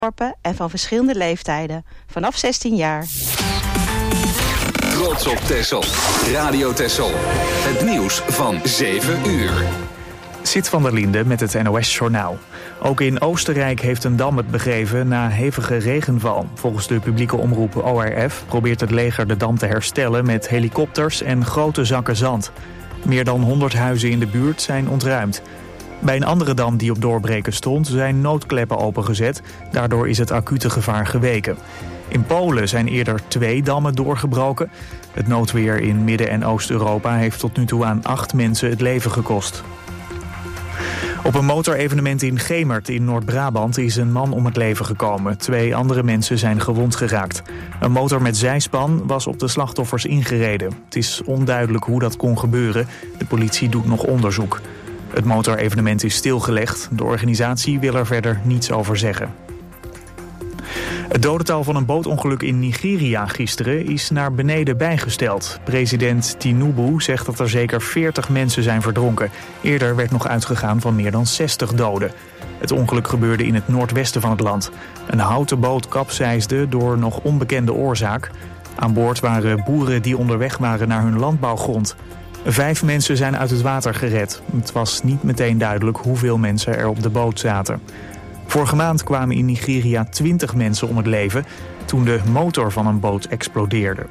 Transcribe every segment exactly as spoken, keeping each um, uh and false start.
en van verschillende leeftijden. Vanaf zestien jaar. Trots op Texel. Radio Texel. Het nieuws van zeven uur. Sit van der Linde met het N O S-journaal. Ook in Oostenrijk heeft een dam het begeven na hevige regenval. Volgens de publieke omroep O R F probeert het leger de dam te herstellen met helikopters en grote zakken zand. Meer dan honderd huizen in de buurt zijn ontruimd. Bij een andere dam die op doorbreken stond zijn noodkleppen opengezet. Daardoor is het acute gevaar geweken. In Polen zijn eerder twee dammen doorgebroken. Het noodweer in Midden- en Oost-Europa heeft tot nu toe aan acht mensen het leven gekost. Op een motorevenement in Gemert in Noord-Brabant is een man om het leven gekomen. Twee andere mensen zijn gewond geraakt. Een motor met zijspan was op de slachtoffers ingereden. Het is onduidelijk hoe dat kon gebeuren. De politie doet nog onderzoek. Het motorevenement is stilgelegd. De organisatie wil er verder niets over zeggen. Het dodental van een bootongeluk in Nigeria gisteren is naar beneden bijgesteld. President Tinubu zegt dat er zeker veertig mensen zijn verdronken. Eerder werd nog uitgegaan van meer dan zestig doden. Het ongeluk gebeurde in het noordwesten van het land. Een houten boot kapseisde door nog onbekende oorzaak. Aan boord waren boeren die onderweg waren naar hun landbouwgrond. Vijf mensen zijn uit het water gered. Het was niet meteen duidelijk hoeveel mensen er op de boot zaten. Vorige maand kwamen in Nigeria twintig mensen om het leven toen de motor van een boot explodeerde.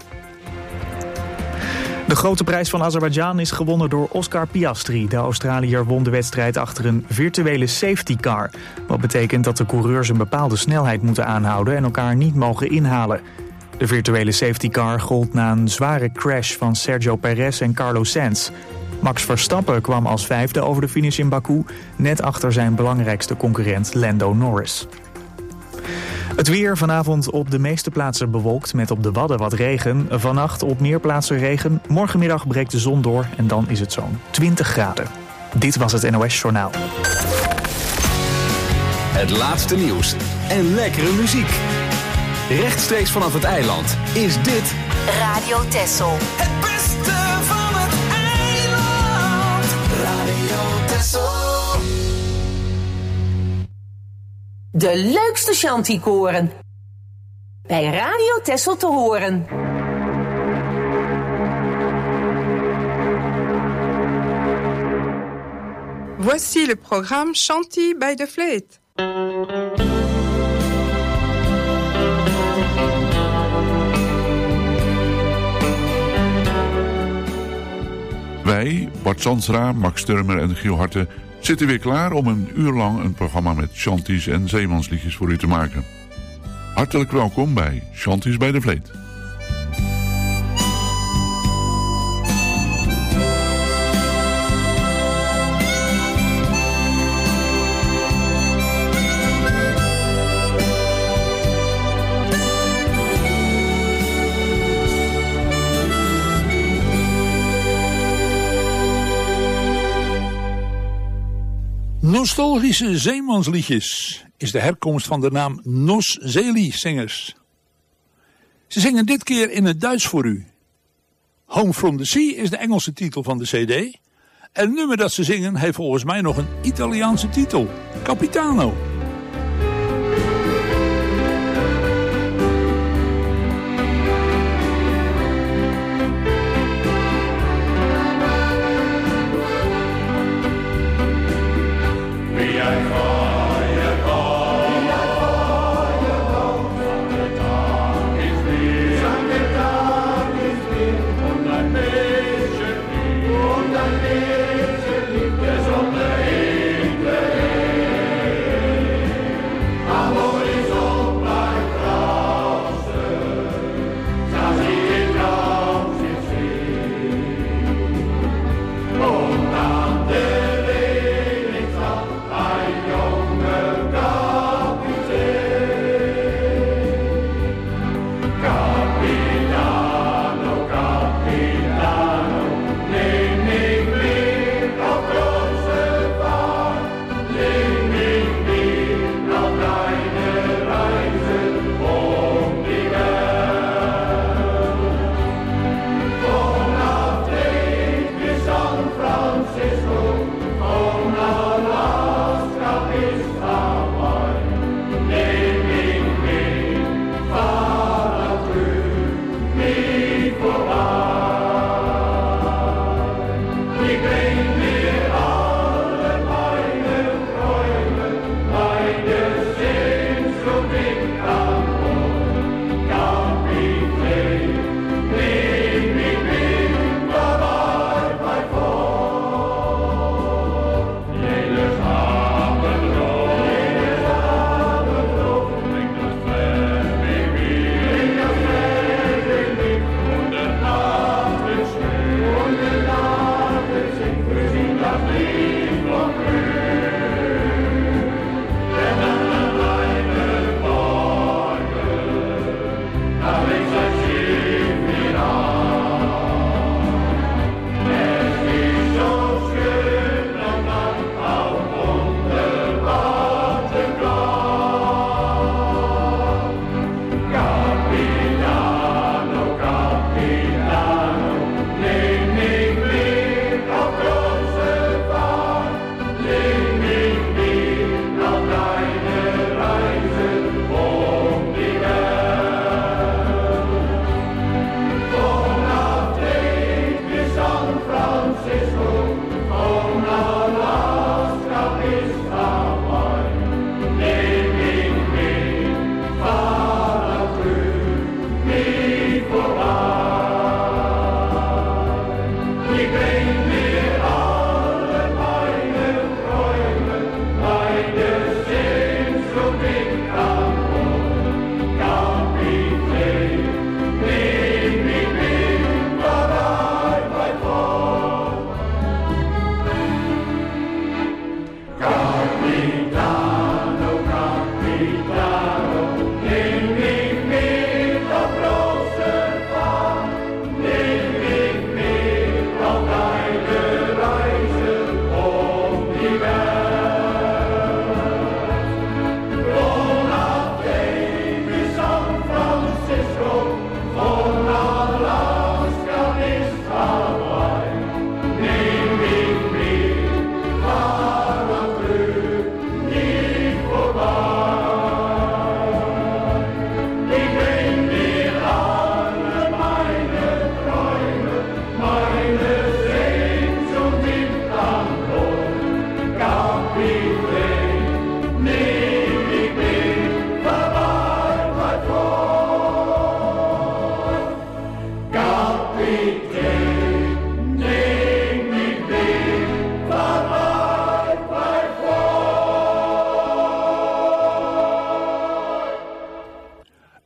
De grote prijs van Azerbeidzjan is gewonnen door Oscar Piastri. De Australiër won de wedstrijd achter een virtuele safety car. Wat betekent dat de coureurs een bepaalde snelheid moeten aanhouden en elkaar niet mogen inhalen. De virtuele safety car gold na een zware crash van Sergio Perez en Carlos Sainz. Max Verstappen kwam als vijfde over de finish in Baku, net achter zijn belangrijkste concurrent Lando Norris. Het weer vanavond op de meeste plaatsen bewolkt met op de Wadden wat regen. Vannacht op meer plaatsen regen. Morgenmiddag breekt de zon door en dan is het zo'n twintig graden. Dit was het N O S-journaal. Het laatste nieuws en lekkere muziek. Rechtstreeks vanaf het eiland is dit Radio Texel. Het beste van het eiland. Radio Texel. De leukste chanticoren. Bij Radio Texel te horen. Voici le programme Chanty by the Fleet. Wij, Bart Sansra, Max Turmer en Giel Harte zitten weer klaar om een uur lang een programma met chanties en zeemansliedjes voor u te maken. Hartelijk welkom bij Chanties bij de Vleet. Nostalgische zeemansliedjes is de herkomst van de naam Nos Zeeliezingers. Ze zingen dit keer in het Duits voor u. Home from the Sea is de Engelse titel van de cd. En het nummer dat ze zingen heeft volgens mij nog een Italiaanse titel. Capitano.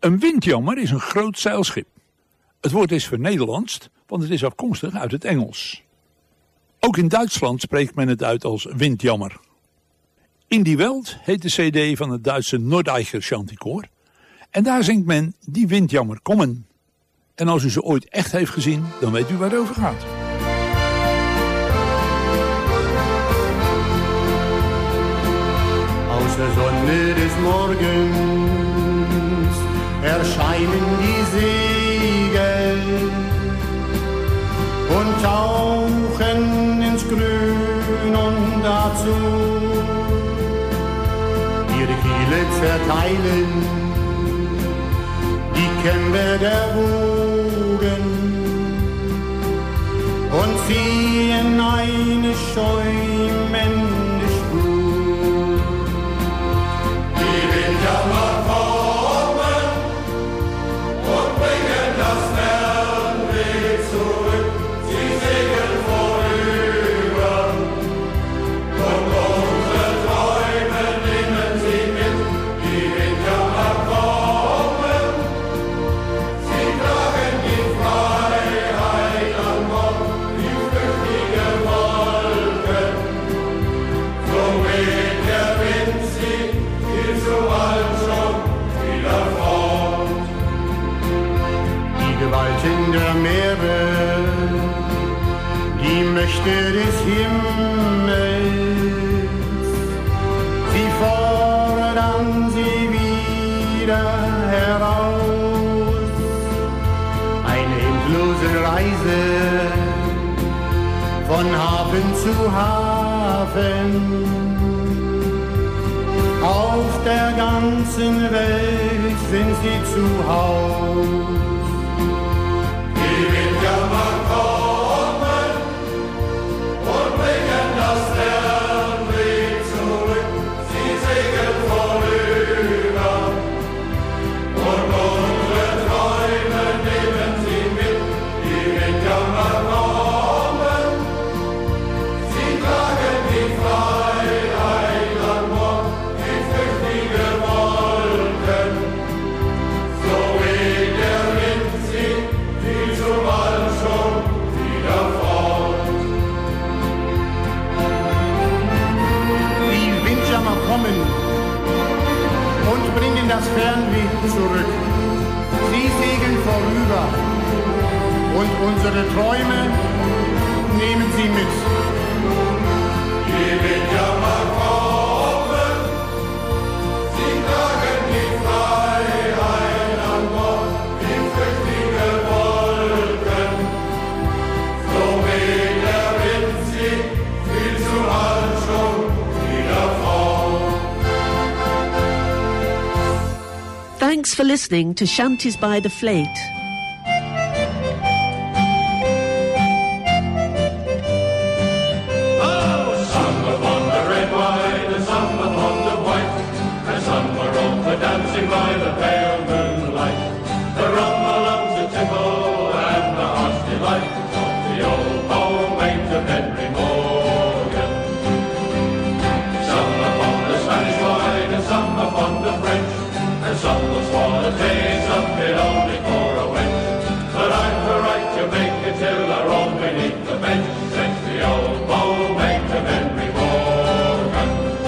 Een windjammer is een groot zeilschip. Het woord is vernederlandst, want het is afkomstig uit het Engels. Ook in Duitsland spreekt men het uit als windjammer. In die Welt heet de cd van het Duitse Nordeicher Chanticoor. En daar zingt men Die Windjammer kommen. En als u ze ooit echt heeft gezien, dan weet u waar het over gaat. Aus der Sonne des Morgens erscheinen die Segel und tauchen ins Grün und dazu ihre Kiele zerteilen, die Kämme der Wogen und ziehen eine schäumende Spur. Die Windjammer kommen und bringen das Fernweh zurück. Sie segeln vorüber und unsere Träume nehmen sie mit. Die Windjammer kommen, sie tragen die Freiheit an Bord, die flüchtige Wolken. So weht der Wind sie, viel zu bald schon wieder fort. Die Gewalten der Meere, die Mächte des Himmels, sie fordern sie wieder heraus. Eine endlose Reise von Hafen zu Hafen, auf der ganzen Welt sind sie zu Haus. Die Windjammer kommen und bringen das Fernweh zurück. Sie segeln vorüber und unsere Träume nehmen sie mit. Die Windjammer kommen, sie tragen die Freiheit an Bord, die flüchtige Wolken. So weht der Wind sie, viel zu bald schon wieder fort. Die Windjammer kommen und bringen das Fernweh zurück. Sie segeln vorüber und unsere Träume nehmen sie mit. Die Windjammer kommen, sie tragen die Freiheit an Bord, die flüchtige Wolken. So weht der Wind sie, viel zu bald schon wieder fort. Thanks for listening to Shanties by the Fleet. Some upon the red wine, and some upon the white, and some were over dancing by the pale moonlight. The rumble to tickle and the heart's delight of the old homemade of Henry Morgan. Some upon the Spanish wine, and some upon the French, and some was for the taste of it only for a wench. But I've the right to make it till I roll beneath the bench, says the old homemade of Henry Morgan.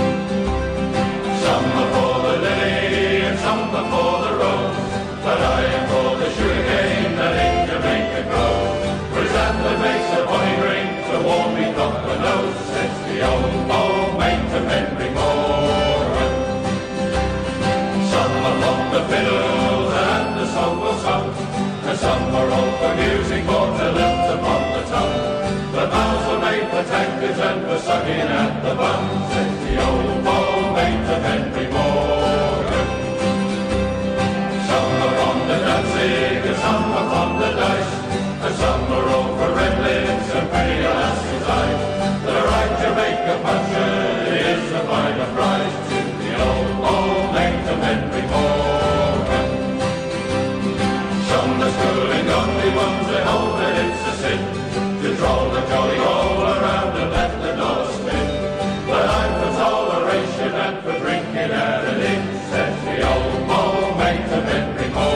Some are for the lily and some are for the rose, but I am for the sugarcane that in Jamaica grows. For it's that that makes a bonny drink to warm me up the nose, says the old homemade of Henry Morgan. Some are from the fiddles and the song song, and some are all for music for the lips upon the tongue. The bows were made for tankards and for sucking at the bum, says the old homemade of Henry Morgan. Some are on the dancing and some are on the dice, and some are all for red lips and pretty lassie's eyes. The right Jamaica puncher is the final prize to the old homemade of Henry Morgan. Some the schooling only ones that hold that it's a sin to draw the jolly all around and let the doors spin. But I'm for toleration and for drinking at an inn, says the old homemade of Henry Morgan.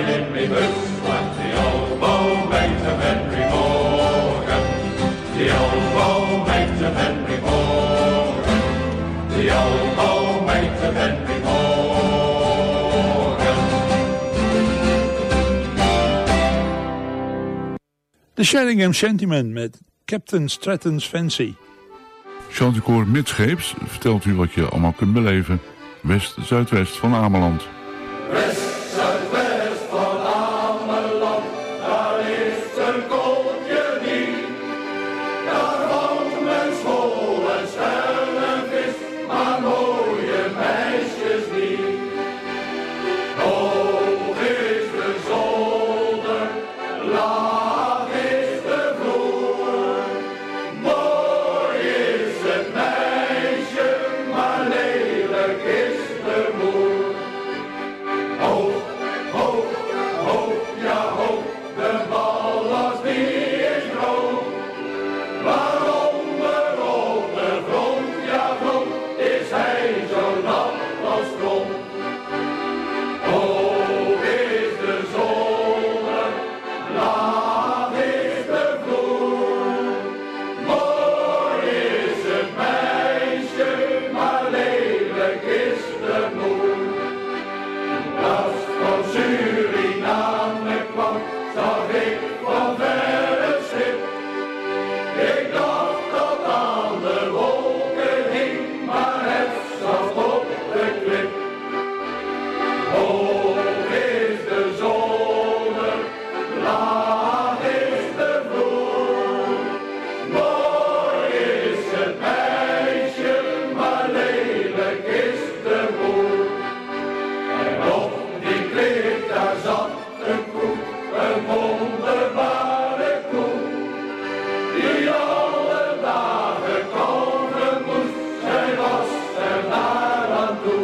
lying in me boots, like the old bowmate of Henry Morgan. The old bowmate of Henry Morgan. The old bowmate of Henry Morgan. The Sheringham Shantymen met Captain Stratton's Fancy. Chanticoor Midscheeps vertelt u wat je allemaal kunt beleven. West-Zuidwest van Ameland. West-Zuidwest van Ameland, daar is een kooltje niet. Daar woont men school en sterrenvis, maar mooie meisjes niet. Hoog is de zolder, laag is de vloer. Mooi is het meisje, maar lelijk is de moer. Hoog, hoog, hoog, ja hoog, de ballast die is droog. Waaronder op de grond, ja grond, is hij zo nat als grond. Hoog is de zolder, laag is de vloer. Mooi is het meisje, maar lelijk is de moer. Als van Suriname kwam, zag ik van ver het schip. Ik dacht dat aan de wolken hing, maar het zat op de klip. Hoog is de zolder, laag is de vloer. Mooi is het meisje, maar lelijk is de moer. En op die klip daar zat een koe, een wonderbare koe, die alle dagen komen moest, zij was er daar aan toe.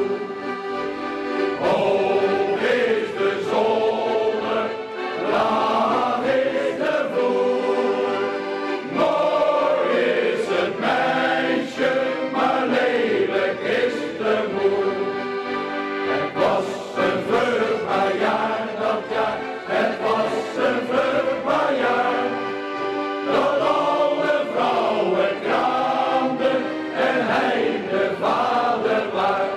Hoog is de zolder, laag is de vloer. Mooi is het meisje, maar lelijk is de moer. Het was een vruchtbaar jaar, dat jaar, het was een vruchtbaar jaar. Dat alle vrouwen kraamden en hij de vader was.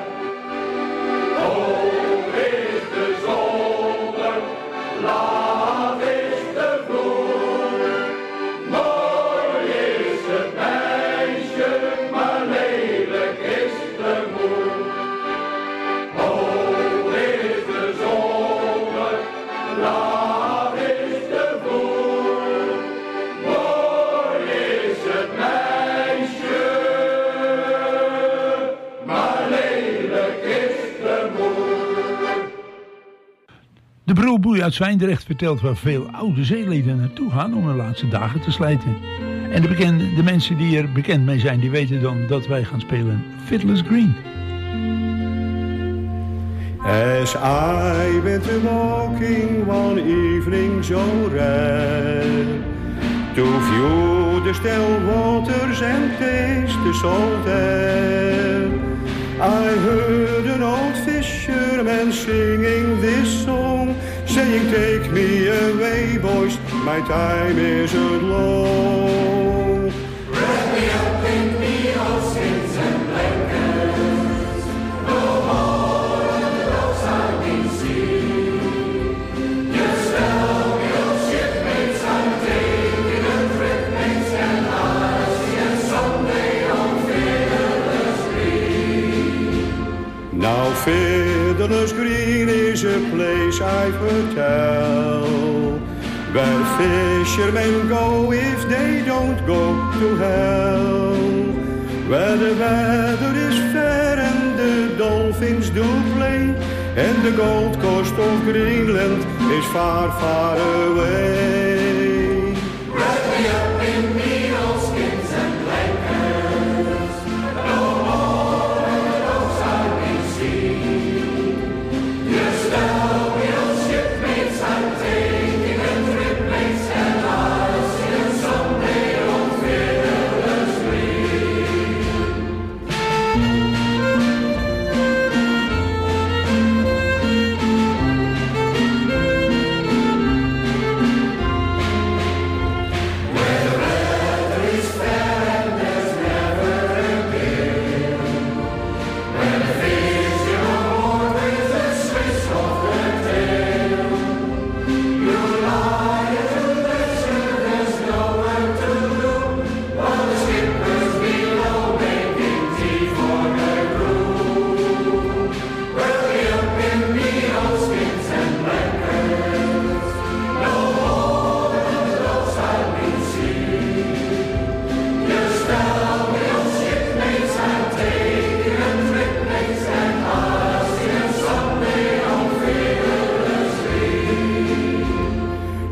Hoog is de zolder, laag is de vloer. Mooi is het meisje, maar lelijk is de moer. Hoog is de zolder, laag is de vloer. Mooi is het meisje, maar lelijk is de moer. De brilboei uit Zwijndrecht vertelt waar veel oude zeelieden naartoe gaan om hun laatste dagen te slijten. En de, bekende, de mensen die er bekend mee zijn, die weten dan dat wij gaan spelen Fiddler's Green. As I went a walking one evening so rare, to view the still waters and taste the salt air, I heard an old fisherman singing this song, saying, take me away, boys, my time isn't long. Wrap me up in me oilskins and blankets, no more on the docks I'll be seen. Just tell me, old shipmates, I'm taking a trip, mates, and I'll see you someday on Fiddler's Green. Now Fiddler's Green is a place I've heard tell, where fishermen go if they don't go to hell, where the weather is fair and the dolphins do play, and the Gold Coast of Greenland is far, far away. Wrap me up in me oilskins and blankets, no more on the docks I'll be seen. Just tell me, old shipmates, I'm taking a trip, mates, and I'll see you someday on Fiddler's Green.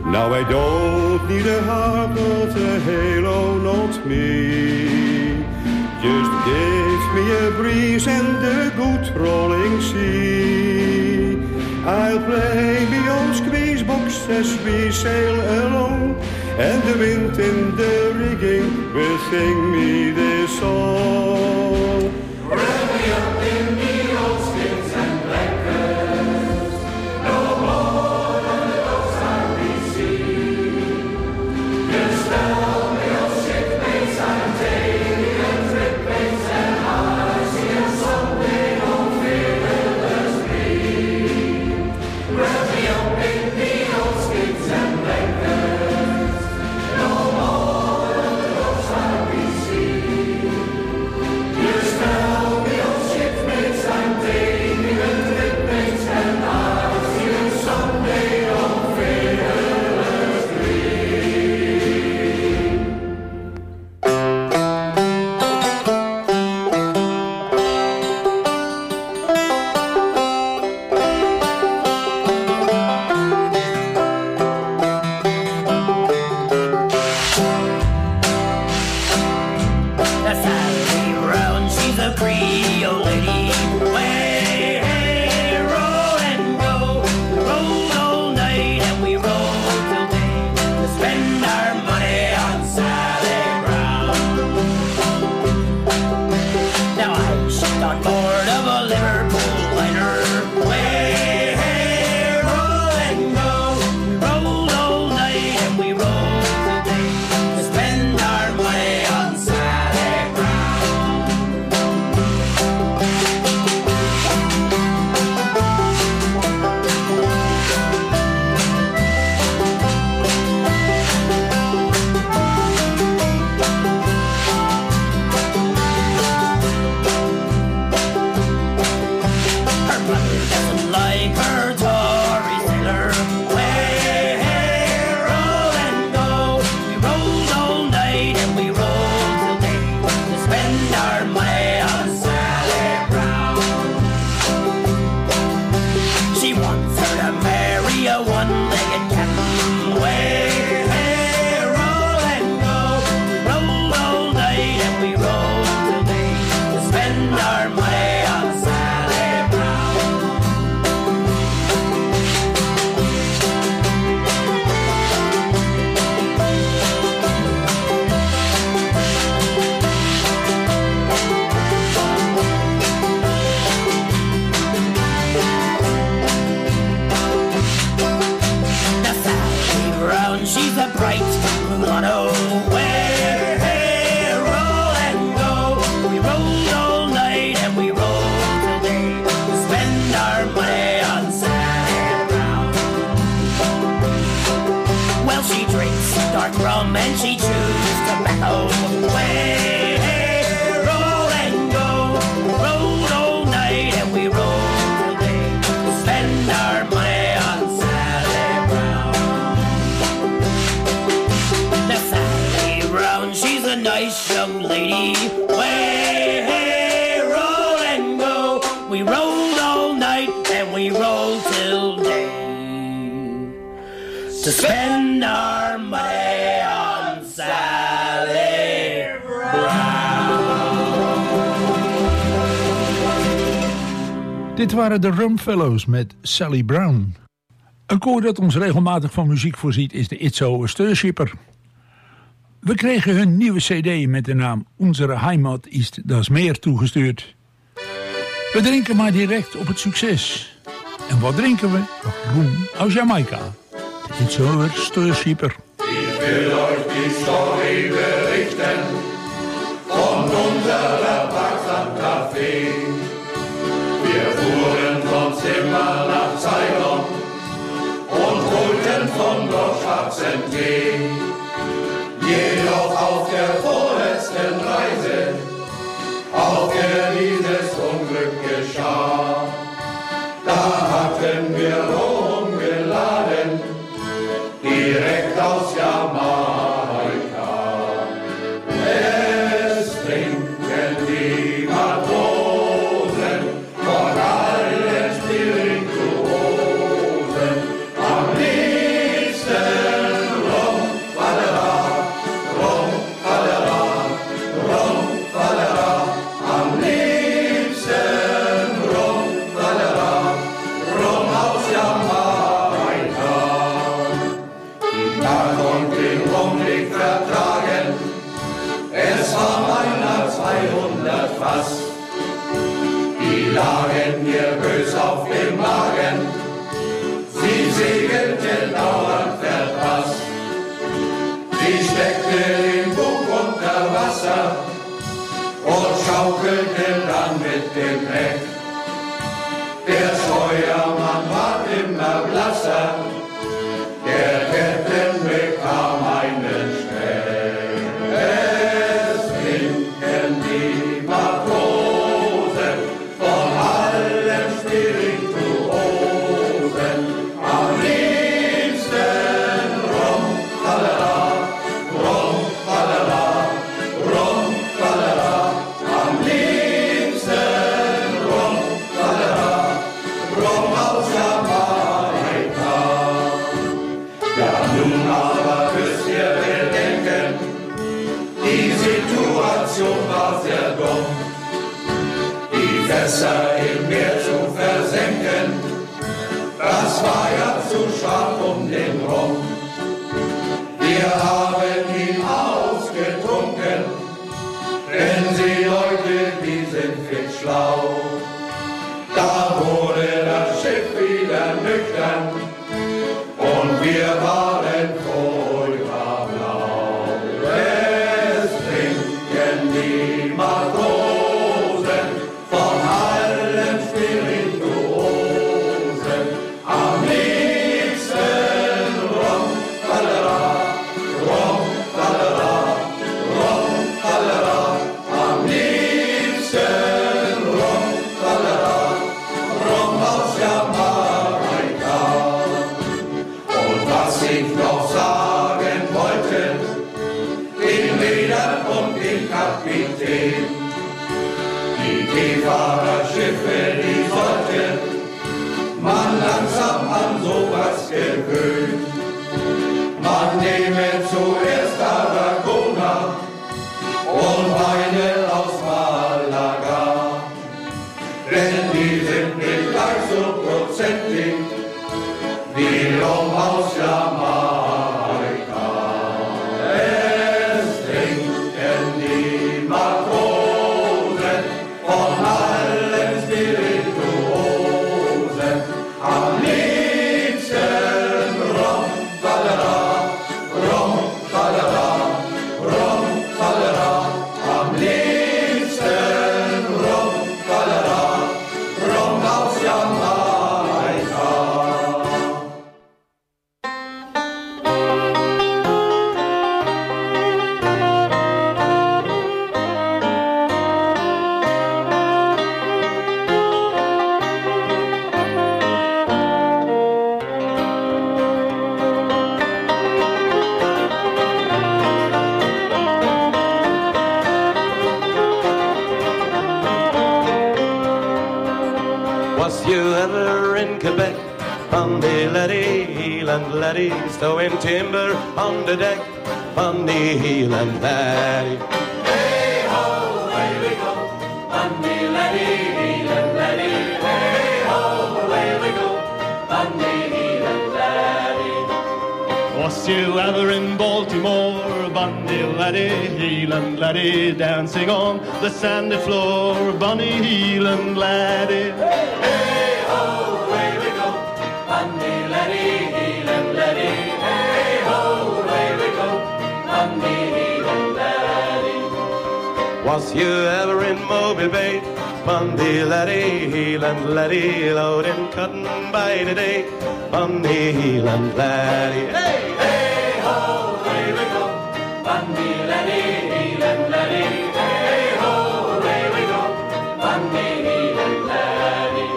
Now I don't need a heart, not a halo, not me. Just give me a breeze and a good rolling sea. I'll play beyond squeeze box as we sail along, and the wind in the rigging will sing me this song. Wrap me up in the old skins and blankets, no more than those I receive. Just tell me, oh shipmates, I'm taking a trip, mates, and I see you someday on fearless me. Wrap me up in the old skins and blankets, no more than those I receive. Just tell me, oh shipmates, I'm taking a trip, mates, and I'll see you someday on fearless dream. That's Sally Brown, she's a Creole lady. Way, hey, roll and go. We roll all night and we roll till day to spend our money on Sally Brown. Now I shipped on board of a Liverpool liner. Way, hey, roll and go. We roll all night and we roll till day to spend our money on Sally Brown. Her mother doesn't like her Tory sailor. Way, hey, roll and go. We rolled all night and we rolled till day to spend our money on Sally Brown. She wants her to marry a one-legged captain. Way, hey, roll and go. We rolled all night and we rolled till day to spend our money on Sally Brown. Now Sally Brown, she's a bright mulatto. Way, hey, roll and go. We rolled all night and we rolled till day to spend our money on Sally Brown. Well, she drinks dark rum and she chews tobacco. Way, hey, roll and go. We rolled all night and we rolled till day to spend our money on Sally Brown. Now Sally Brown, she's a nice young lady. Way, hey, roll and go. We rolled all night and we rolled till day to spend our money on Sally Brown. Dit waren de Rumfellows met Sally Brown. Een koor dat ons regelmatig van muziek voorziet is de Itzo Steurschipper. We kregen hun nieuwe cd met de naam Unsere Heimat ist das Meer toegestuurd. We drinken maar direct op het succes. En wat drinken we? Rum aus Jamaika. De Itzo Steurschipper. Ich will euch die Story berichten von unserer Parks am Café. Wir fuhren von Zimmer nach Ceylon und holten von dort schwarzen Tee. Jedoch auf der vorletzten Reise, auf der dieses Unglück geschah, da hatten wir Rum geladen, direkt aus Jamaika. Es trinken die Matrosen von allen Spirituosen, am liebsten was. Die lagen mir bös auf dem Magen, sie segelte dauernd verpasst. Sie steckte den Bug unter Wasser und schaukelte dann mit dem Heck. Der Steuermann war immer blasser, der Captain bekam einen Schreck. Es trinken die Matrosen von allen Spirituosen, am liebsten Rum, Falala, Rum, Falala, Rum, Falala, am liebsten Rum, Falala, Rum aus Jamaika. Ja, nun aber müsst ihr bedenken, die Situation war sehr dumm. Die Fässer im Meer zu versenken, das war ja zu schwach um den Rum. Wir haben ihn ausgetrunken, denn sie Leute, die sind fit schlau. Da wurde das Schiff wieder nüchtern und wir waren furchtbar blau. Es trinken die Matrosen von allen Spirituosen, am liebsten Rum, Falala, Rum, Falala, Rum, Falala, am liebsten Rum, Falala, Rum aus Jamaika. Und was ich noch sagen wollte, den Rädern und den Kapitän, die Seefahrerschiffe, die sollten man langsam an sowas gewöhnen. Man nehme zuerst Aragona und Weine aus Malaga, denn die sind nicht gleich so prozentig wie Rum aus Jamaika. Es trinken die Matrosen von allen Spirituosen, am liebsten Rum, Falala, Rum, Falala, Rum, Falala, am liebsten Rum, Falala, Rum aus Jamaika. Was you ever in Quebec? On the Letty, Land Letty, stowing timber on the deck, on the Land Letty. Hey ho, away we go, on the Letty, Land Letty. Hey ho, away we go, on the Land Letty. Was you ever in Baltimore? Bunny laddie, Heelan laddie, dancing on the sandy floor. Bunny Heelan laddie. Hey ho, away we go, Bunny laddie, Heelan laddie. Hey ho, away we go, Bunny Heelan laddie. Was you ever in Mobile Bay? Bundy laddie, Heelan laddie, loading cotton by the day. Bundy Heelan laddie. Hey, hey ho, away we go, Bunny laddie, Heelan laddie. Hey ho, away we go, Bunny Heelan laddie.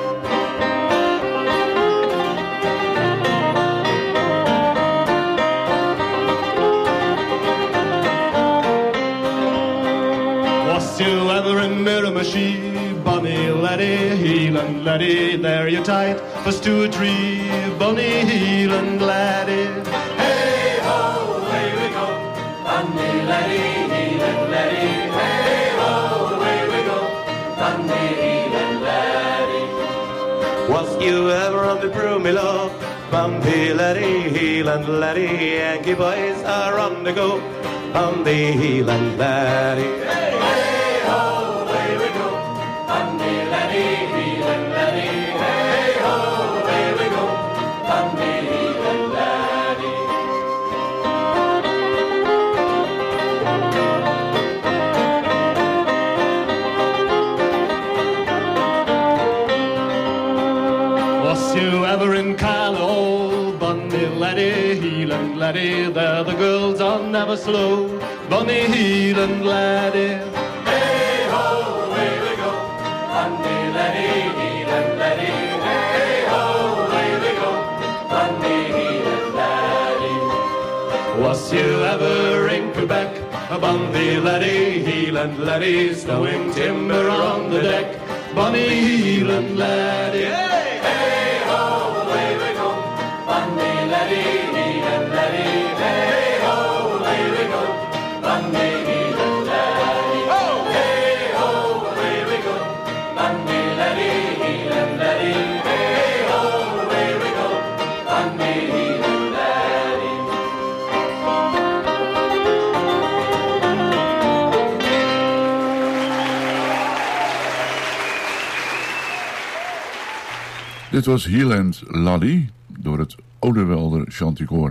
Was you ever in Miramichi? Bunny laddie, Heelan laddie, there you tight for two or three. Bunny Heelan laddie. Hey ho, away we go, Bunny laddie, Heelan laddie. Hey ho, away we go, Bunny Heelan laddie. Was you ever on the broomy love? Bundy laddie, Heelan laddie, Yankee boys are on the go. Bundy Heelan laddie. Hey, hey ho, away Bunny Heeland laddie, there the girls are never slow. Bunny Heeland laddie. Hey ho, away we go. Bunny laddie, Heeland laddie. Hey ho, away we go. Bunny Heeland laddie. Was you ever in Quebec? A Bunny laddie, Heeland laddie, stowing timber on the deck. Bunny Heeland laddie. Hey, hey ho, away we go. Bunny laddie, Heeland laddie. Hey ho, away we go. Bunny Heeland laddie. Oh, hey ho, away we go. Bunny laddie, Heeland laddie. Hey ho, away we go. Bunny Heeland laddie. Dit was Heeland Laddie door het Odewelder Chanticoor.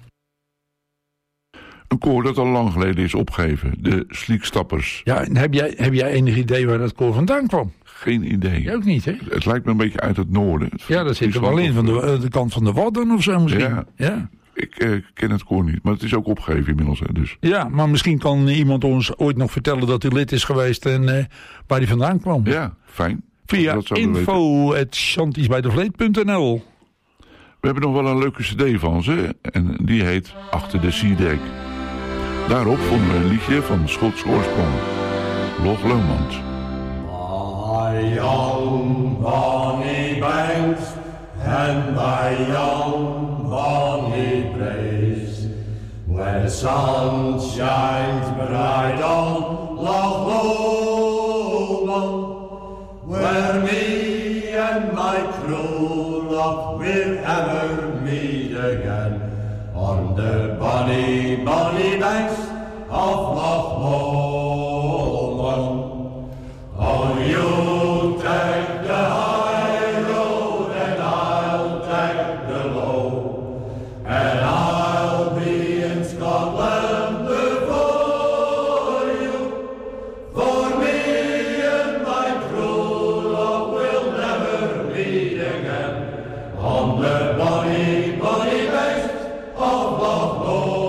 Een koor dat al lang geleden is opgegeven, de Sliekstappers. Ja, en heb jij, heb jij enig idee waar dat koor vandaan kwam? Geen idee. Jij ook niet, hè? Het lijkt me een beetje uit het noorden. Ja, dat zit er wel in, van de, de kant van de Wadden of zo misschien. Ja, ja. ik uh, ken het koor niet, maar het is ook opgegeven inmiddels. Hè, dus. Ja, maar misschien kan iemand ons ooit nog vertellen dat hij lid is geweest en uh, waar hij vandaan kwam. Ja, fijn. Via info at chantiesbijdevleet punt n l. We hebben nog wel een leuke cd van ze en die heet Achter de Siedek. Daarop vonden we een liedje van Schots oorsprong, Loch Lomond. By young bonny banks and by young bonny braes, where the sun shines bright on Loch Lomond, where me and my true love will ever meet again, on the bonny, bonny banks of Loch Lomond. Oh, you take the high road and I'll take the low, and I'll be in Scotland before you. For me and my true love will never meet again, on the bonny, bonny banks of Loch Lomond.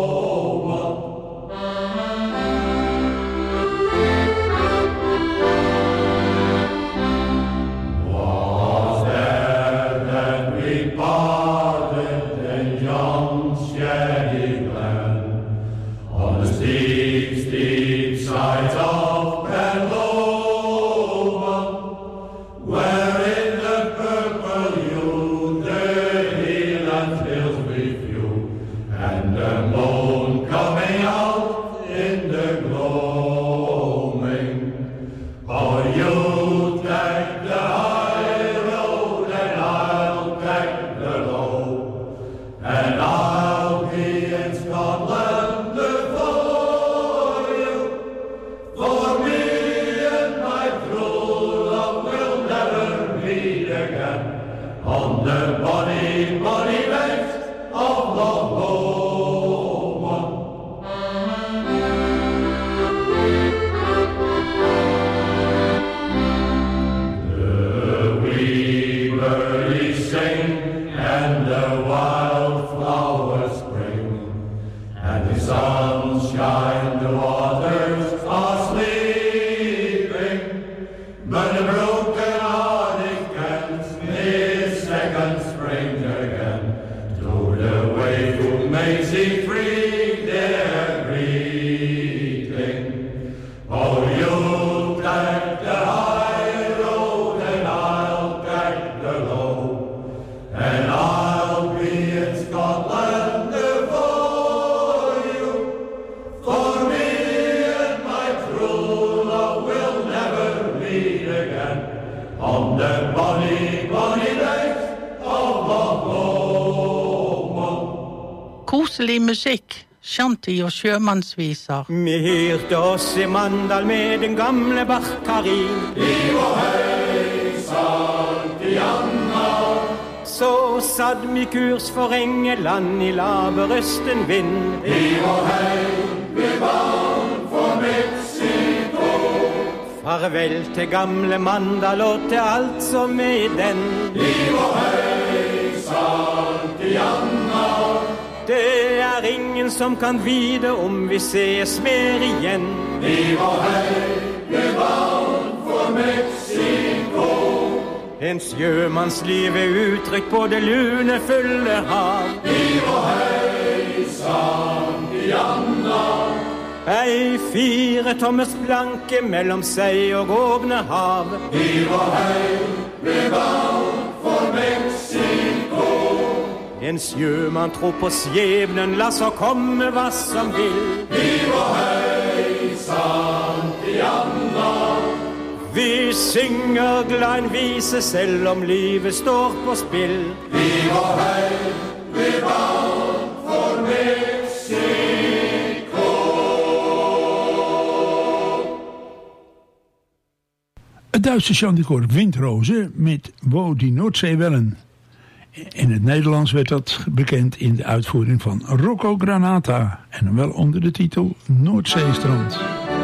Was there that we parted in yon shady glen, on the steep, steep sides of Ben Lomond, where in the purple hue the Heeland hills we view, and the moon coming out in the gloaming. Oh, you take the high road and I'll take the low, and I'll be in Scotland before you. For me and my true love will never meet again, on the bonny, bonny banks of Loch Lomond. The wee birdies sing and the wildflowers spring, and the sunshine, the waters are sleeping, but the broken-hearted can't miss second spring again, to the wayward Maisie free their greeting. Oh, you'll take the high road and I'll take the low, and I'll be in Scotland before you. For me and my true love will never meet again, on the bonny, bonny banks of Loch Lomond. Koselig musikk, shanty og sjømannsviser. Vi hyrte oss i Mandal med den gamle Bach-Karin. I vår høy Santianna, Så satt vi kurs for Engeland i laberøsten vind. I vår høy vi vann for Mexico. Farvel til gamle Mandal og til alt som er i den. I vår høy Santianna, är ingen som kan vida om vi ses mer igen. Vi var hej, vi vann för Mexiko. Ens sjömansliv är uttryckt på det lunefulla hav. Vi var hej, Santiana. Ej fire Thomas Blanke mellom sig och åpne hav. Vi var hej, vi vann för Mexiko. En sjöman tror på skjebnen, la så komme vad som vill. Vi var hej, Santiana. Vi synger glan vise selv om livet står på spill. Vi var hej, vi vann för Mexiko. Het Duitse chanticoor Windrozen met Wo die Noordzeewellen. In het Nederlands werd dat bekend in de uitvoering van Rocco Granata. En dan wel onder de titel Noordzeestrand.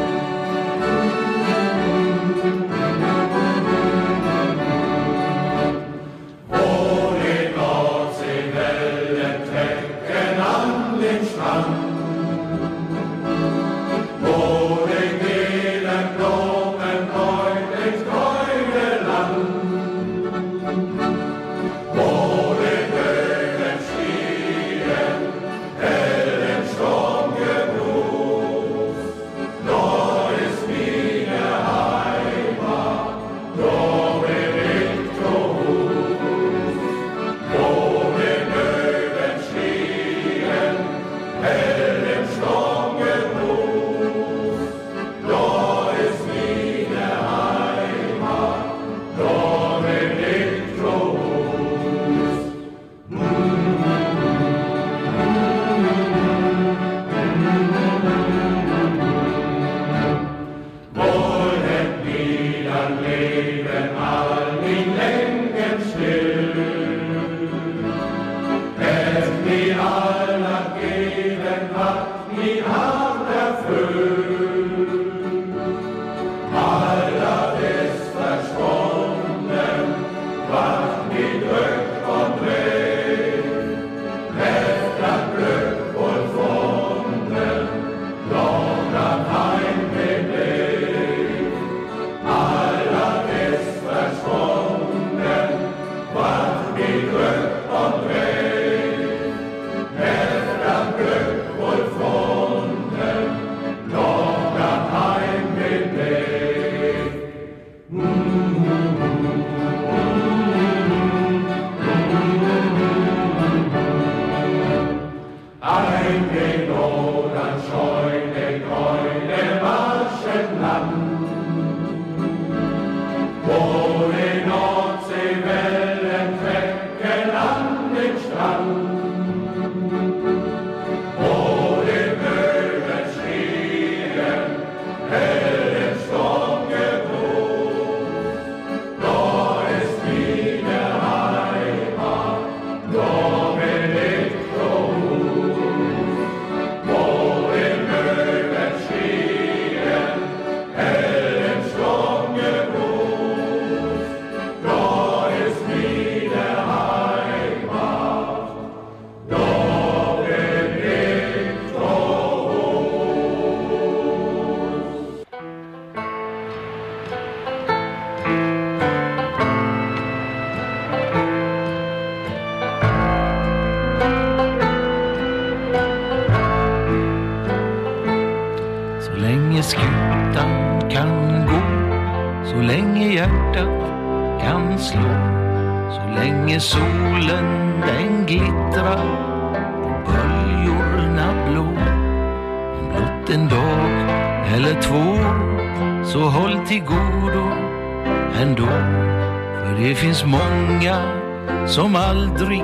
Som aldrig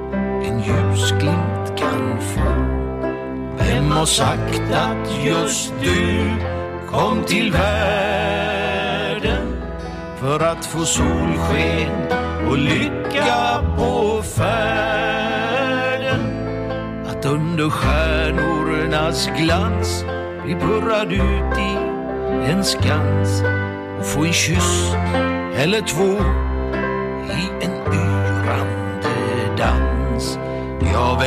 en ljusglimt kan få. Vem har sagt att just du kom till världen för att få solsken och lycka på färden? Att under stjärnornas glans bli purrad ut i en skans och få en kyss eller två i en yrande dans. Ja, vem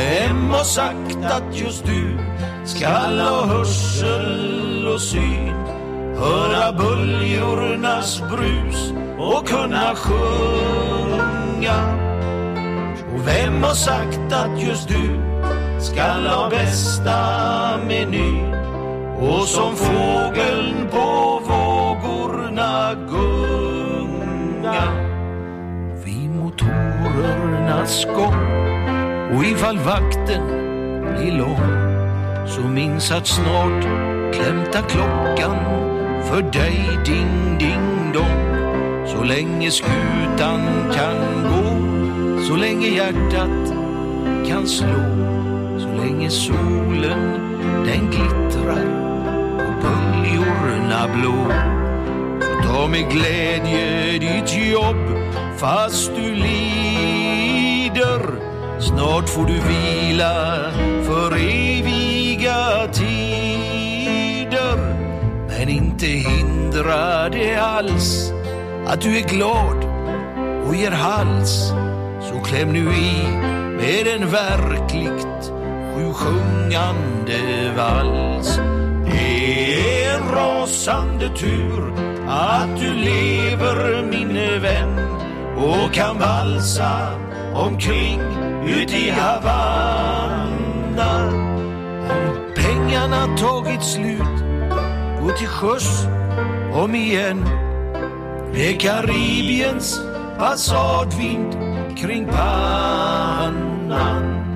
Vem har sagt att just du skall ha hörsel och syn, höra böljornas brus och kunna sjunga? Och vem har sagt att just du skall ha bästa menyn och som fågeln på vågorna gunga? Vid motorernas gång och ifall vakten blir lång, så minns att snart klämta klockan för dig ding ding dong. Så länge skutan kan gå, så länge hjärtat kan slå, så länge solen den glittrar och böljorna blå. Så ta med glädje ditt jobb fast du lider. Snart får du vila för eviga tider. Men inte hindrar det alls att du är glad och ger hals. Så kläm nu i med en verkligt sjusjungande vals. Det är en rasande tur att du lever, min vän, och kan valsa omkring ut i Havanna. Om pengarna tagit slut, gå till sjöss om igen med Karibiens passadvind kring pannan.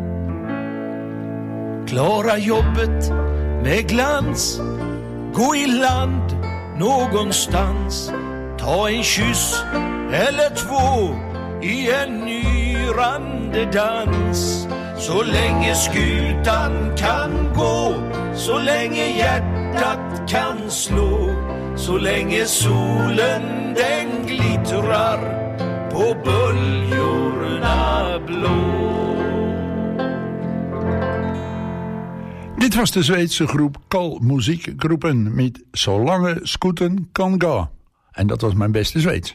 Klara jobbet med glans, gå i land någonstans, ta en kyss eller två i en yrande dans. Så länge skutan kan gå, så länge hjärtat kan slå, så länge solen den glittrar på böljorna blå. Dit was de Zweedse groep Kal Muziekgroepen met Zolange Scooten kan ga. En dat was mijn beste Zweeds.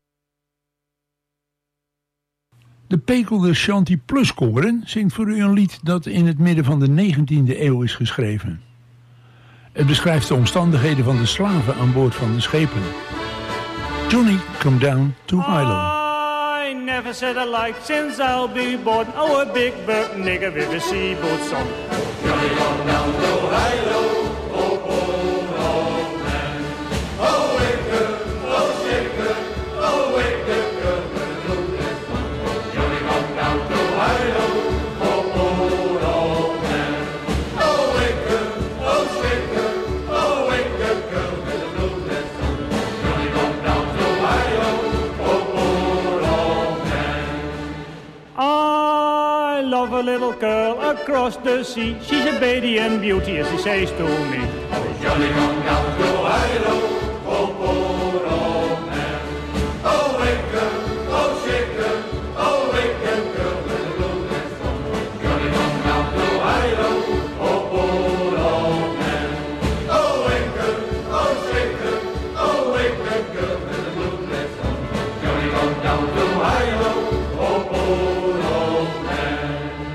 De Pekelder Shanty Plus Koren zingt voor u een lied dat in het midden van de negentiende eeuw is geschreven. Het beschrijft de omstandigheden van de slaven aan boord van de schepen. Johnny, come down to Hilo. I never said I liked since I'll be born. Oh, a big burp nigger with a seaboat song. Johnny, come down to Hilo, oh, poor old man. Oh, wake up, oh, shake up, oh, wake up, girl, with the blues one. Johnny, come down to Hilo, oh, poor old man. Oh, wake up, oh, shake up, oh, wake up, girl, with the blues one. Johnny, come down to Hilo, oh, poor old man. I love a little girl across the sea. She's a baby and beauty, as he says to me. Oh, Johnny, come down to Hilo, oh, poor old man. Oh, wake up, oh, shake up, oh, wake up, girl, with the blues on. Johnny, come down to Hilo, oh, poor old man. Oh, wake up, oh, shake up, oh, wake up, girl, with the blues on. Johnny, come down to Hilo, oh, poor old man.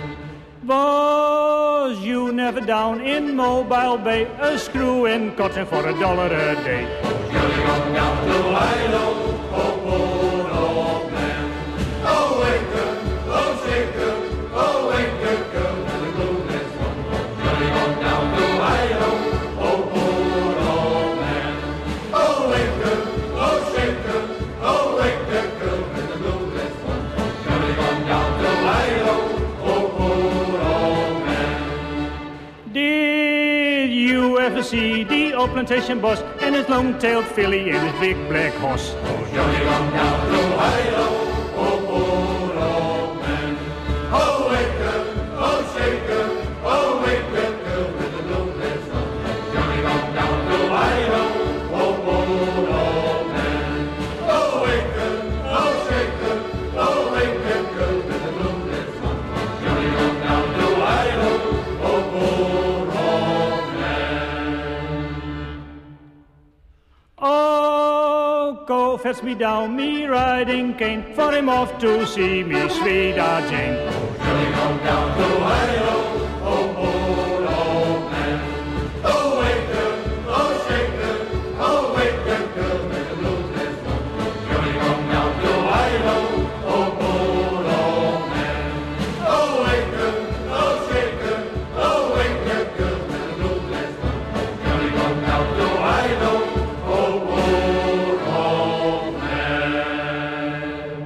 Was you never down in Mobile Bay, a screw in cotton for a dollar a day? Johnny, come down to Hilo, oh, poor old man. Oh, wake up, oh, shake up, oh, wake up, girl, with the blues on. Johnny, come down to Hilo, oh, poor old man. Oh, wake up, oh, shake up, oh, wake up, girl, with the blues on. Johnny, come down to Hilo, oh, poor old man. Did you ever see the old plantation boss and his long-tailed filly and his big black horse? Oh, Johnny, come down to Hilo, oh, poor old man. Oh, wake up, oh, shake up, oh, wake up, girl, with the blues on. Johnny, come down to Hilo, oh, poor old man. Oh, wake up, oh, shake up, oh, wake up, girl, with the blues on. Johnny, come down to Hilo, oh, poor old man. Oh, go fetch me down me riding cane, for him off to see me sweetheart Jane. Johnny, come down to high-low, oh, poor old man. Oh, wake up, oh, shake up, oh, wake up, girl, make the blues let's go. Johnny, come down to high-low, oh, poor old man. Oh, wake up, oh, shake up, oh, wake up, girl, make the blues let's go. Johnny, come down to high-low, oh, poor old man.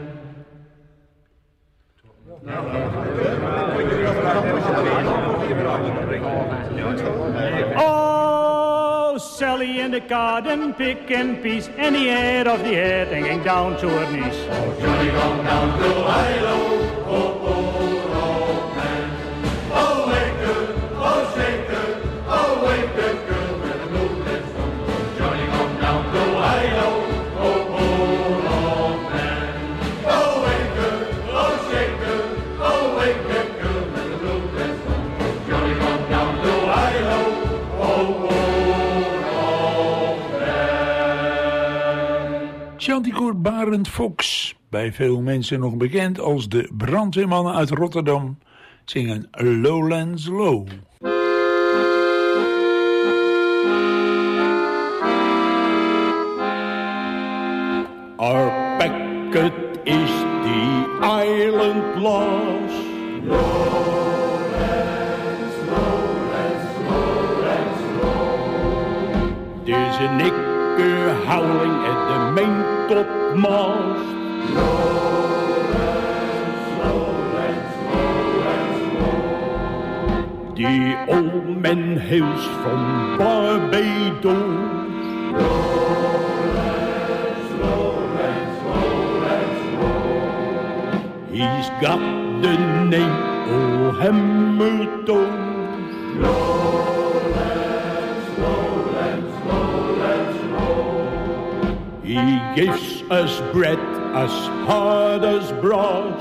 Oh, Sally in the garden picking peas, and the head of the head hanging down to her knees. Johnny, come down to high-low, oh, poor old man. Oh, wake up, oh, shake up, oh, wake up, girl, where the blues let's go. Johnny, come down to high-low, oh, poor old man. Oh, wake up, oh, shake up, oh, wake up, girl, where the blues let's go. Johnny, come down to high-low, oh, poor old man. Chanticoor Barend Fox, bij veel mensen nog bekend als de brandweermannen uit Rotterdam, zingen Lowlands Low. Our packet is the island lost. Lowlands, lowlands, lowlands, low. There's a nigger howling at the maintopmast. Lowlands, lowlands, lowlands, low. The old man hails from Barbados. Lowlands, lowlands, lowlands, low. He's got the name of Hammertoe. Lowlands, lowlands, lowlands, low. He gives us bread as hard as brass.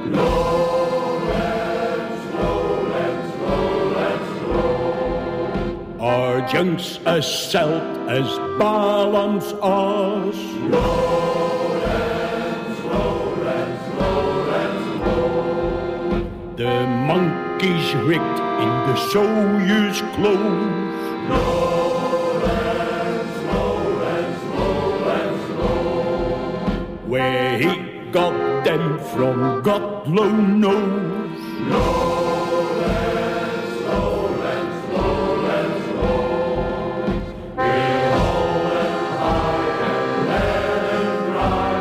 Lowlands, lowlands, lowlands, low. Our junks as salt as Balaam's ass. Lowlands, lowlands, lowlands, low. The monkeys rigged in the Soyuz clothes. Lowlands, lowlands, lowlands, low. Where he got them from, God alone knows. Lowlands, lowlands, lowlands, low. We'll hold them high and let them dry.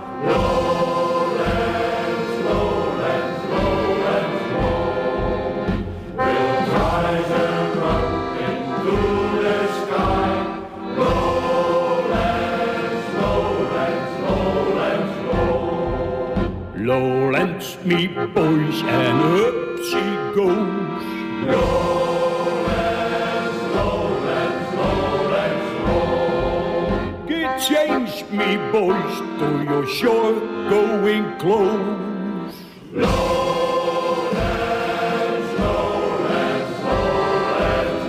Lowlands, lowlands, lowlands, low. We'll rise them up into the sky. Lowlands, lowlands, lowlands, low. Lowlands, me boys, and up she goes. Lowlands, lowlands, lowlands, low. Get change, me boys, to your shore going close. Lowlands, lowlands, lowlands,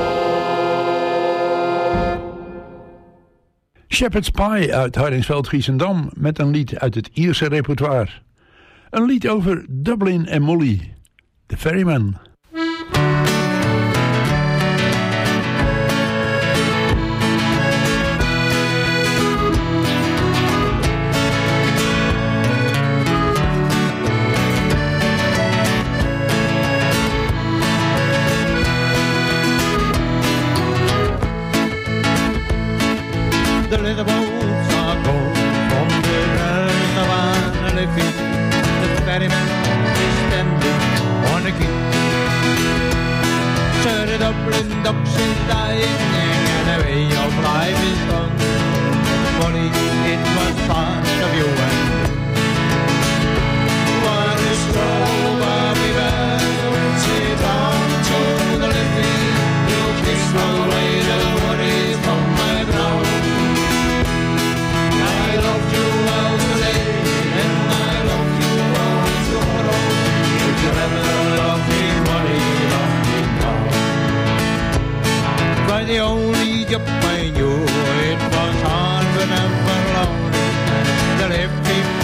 low. Shepherd's Pie uit Hardingsveld-Giessendam met een lied uit het Ierse repertoire. Een lied over Dublin en Molly, The Ferryman. The little boats are gone from the rest of Annalee. The ferryman is standing on a quay. Sir, the Dublin docks is dying and the way of life is gone. Molly, it was part of you and me. What is wrong, Bobby Bell? Sit down to the living. You kiss away the worries from my brow. I loved you all today, and I love you all tomorrow. If you ever love me, Molly, love me now. By the only job I knew, it was hard but never lonely. The living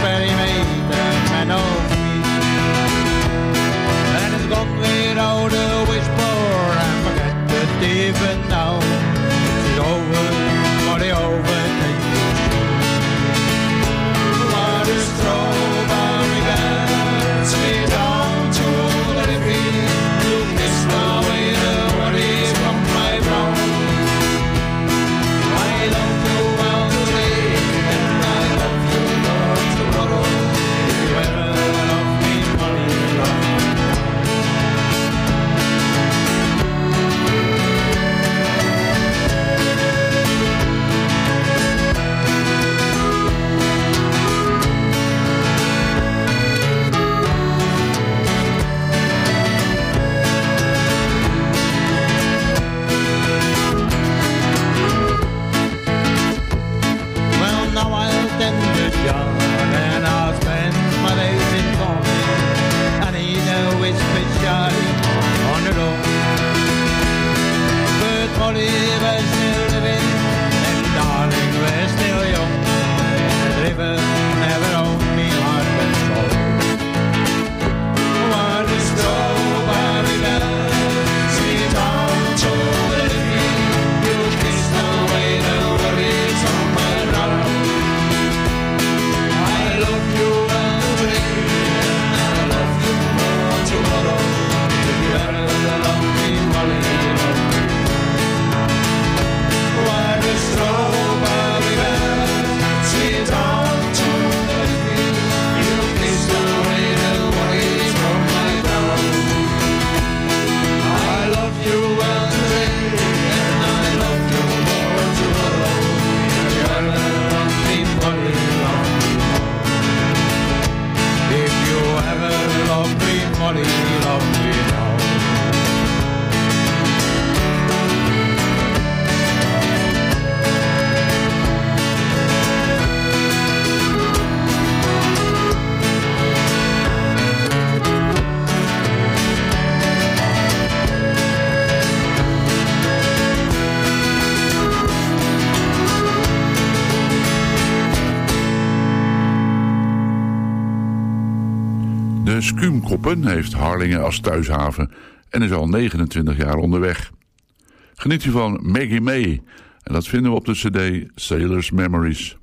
Ex Kuumkoppen heeft Harlingen als thuishaven en is al negenentwintig jaar onderweg. Geniet u van Maggie May en dat vinden we op de cd Sailor's Memories.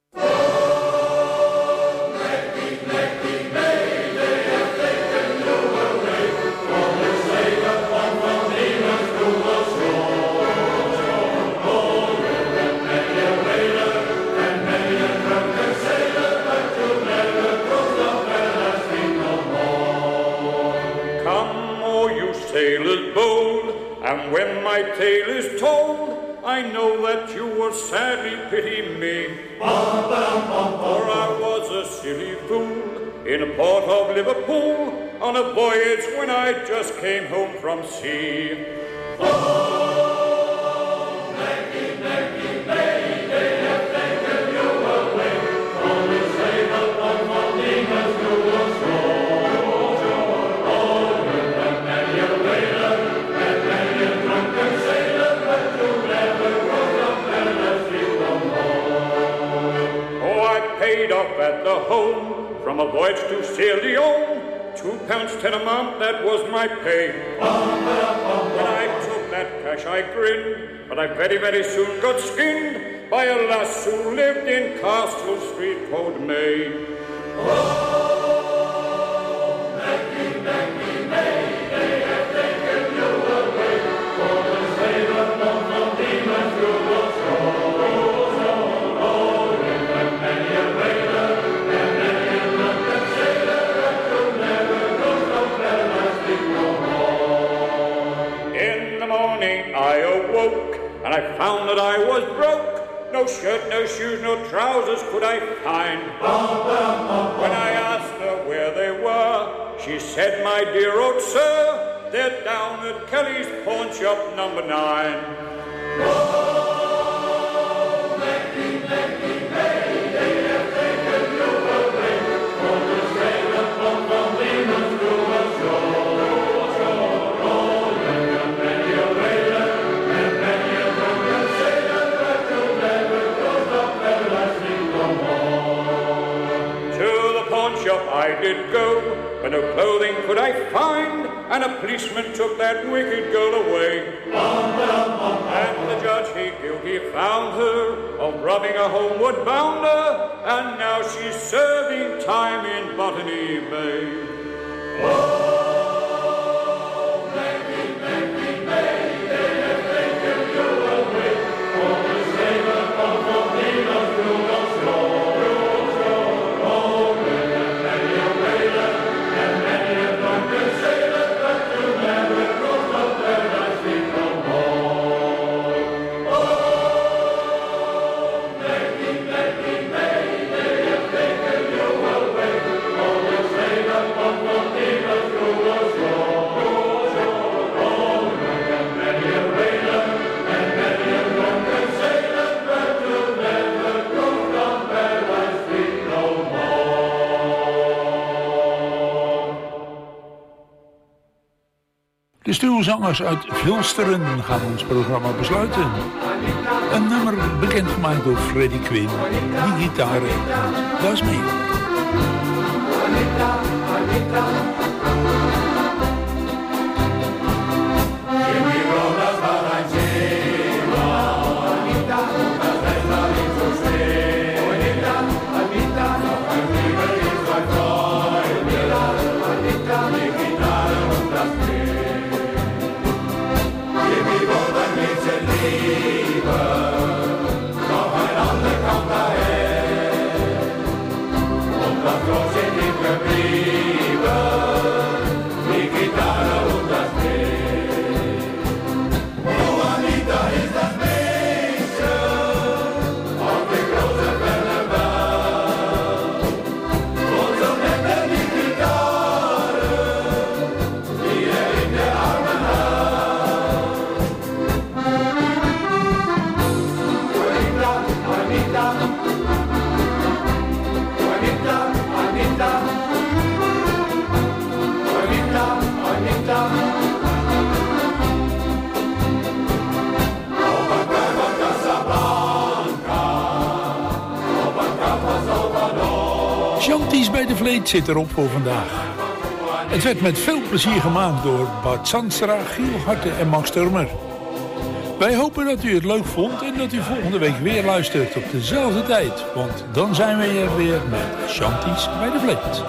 And when my tale is told, I know that you will sadly pity me. For I was a silly fool in a port of Liverpool on a voyage when I just came home from sea. Oh, Maggie, Maggie, May, they have taken you away from the slave upon Maldinas to the shore. Oh, you have many a whaler. Paid off at the home from a voyage to Sierra Leone, two pounds ten a month, that was my pay. When I took that cash I grinned, but I very very soon got skinned by a lass who lived in Castle Street called May. Oh, Maggie, Maggie, May, they have taken you away for the slave upon Maldinas to the shore. I awoke and I found that I was broke. No shirt, no shoes, no trousers could I find. When I asked her where they were, she said, my dear old sir, they're down at Kelly's pawn shop number nine. Oh, Maggie, Maggie, May, they have taken you away for the sake of Maldinas to the shore. I did go, but no clothing could I find, and a policeman took that wicked girl away. And the judge, he guilty found her of robbing a homeward bounder, and now she's serving time in Botany Bay. Oh, Maggie, Maggie, May, they have taken you away for the sake of Maldinas to the shore. De stuwzangers uit Vilsteren gaan ons programma besluiten. Een nummer bekendgemaakt door Freddie Quinn, die gitaar en was mee. Chanties bij de Vleet zit erop voor vandaag. Het werd met veel plezier gemaakt door Bart Zandstra, Giel Harte en Max Turmer. Wij hopen dat u het leuk vond en dat u volgende week weer luistert op dezelfde tijd. Want dan zijn we er weer met Chanties bij de Vleet.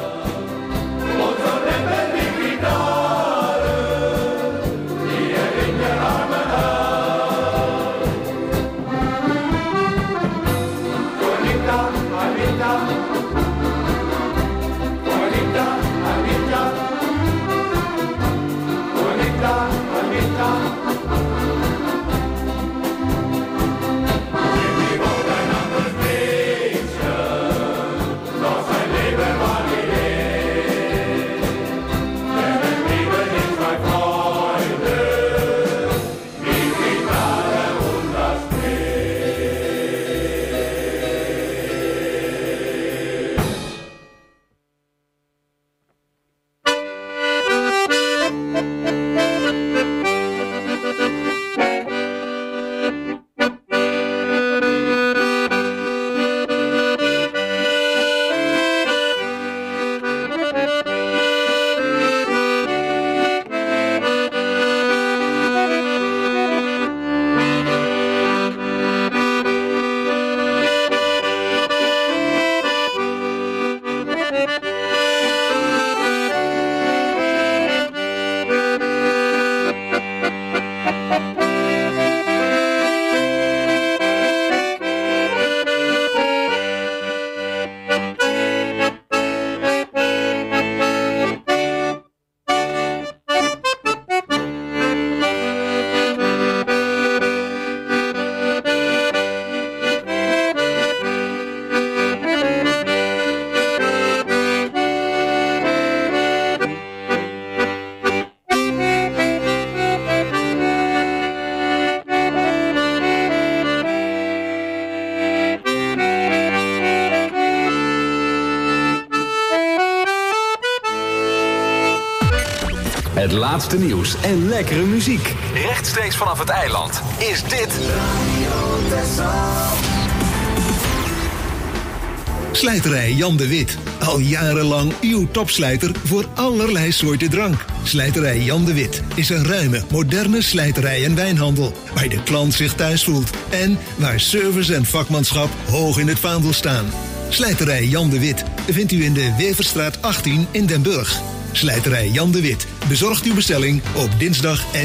Het laatste nieuws en lekkere muziek. Rechtstreeks vanaf het eiland is dit Radio Texel. Slijterij Jan de Wit. Al jarenlang uw topslijter voor allerlei soorten drank. Slijterij Jan de Wit is een ruime, moderne slijterij en wijnhandel. Waar de klant zich thuis voelt. En waar service en vakmanschap hoog in het vaandel staan. Slijterij Jan de Wit vindt u in de Weverstraat achttien in Den Burg. Slijterij Jan de Wit bezorgt uw bestelling op dinsdag en